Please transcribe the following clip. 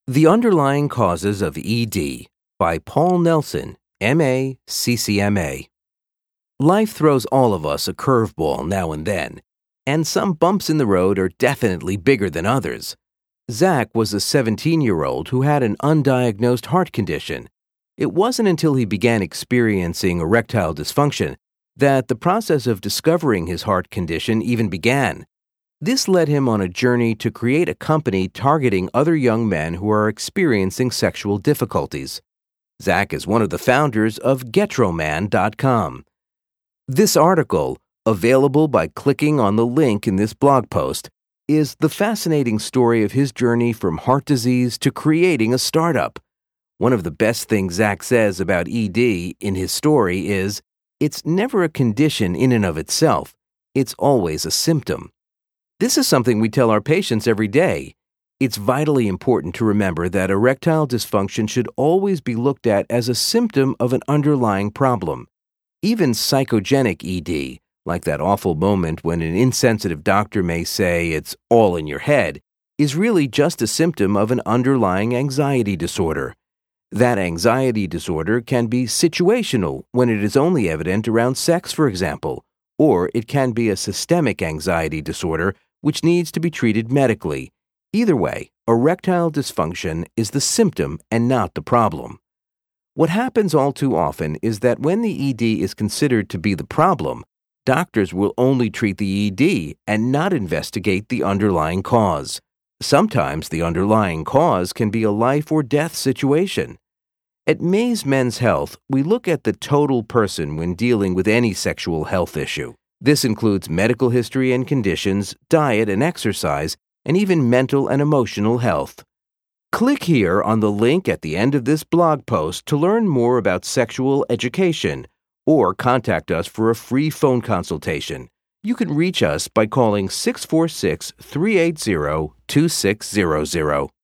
The Underlying Causes of ED by Paul Nelson, M.A., CCMA. Life throws all of us a curveball now and then, and some bumps in the road are definitely bigger than others. Zach was a 17-year-old who had an undiagnosed heart condition. It wasn't until he began experiencing erectile dysfunction that the process of discovering his heart condition even began. This led him on a journey to create a company targeting other young men who are experiencing sexual difficulties. Zach is one of the founders of GetroMan.com. This article, available by clicking on the link in this blog post, is the fascinating story of his journey from heart disease to creating a startup. One of the best things Zach says about ED in his story is, it's never a condition in and of itself. It's always a symptom. This is something we tell our patients every day. It's vitally important to remember that erectile dysfunction should always be looked at as a symptom of an underlying problem. Even psychogenic ED, like that awful moment when an insensitive doctor may say it's all in your head, is really just a symptom of an underlying anxiety disorder. That anxiety disorder can be situational when it is only evident around sex, for example, or it can be a systemic anxiety disorder which needs to be treated medically. Either way, erectile dysfunction is the symptom and not the problem. What happens all too often is that when the ED is considered to be the problem, doctors will only treat the ED and not investigate the underlying cause. Sometimes the underlying cause can be a life or death situation. At Maze Men's Health, we look at the total person when dealing with any sexual health issue. This includes medical history and conditions, diet and exercise, and even mental and emotional health. Click here on the link at the end of this blog post to learn more about sexual education, or contact us for a free phone consultation. You can reach us by calling 646-380-2600.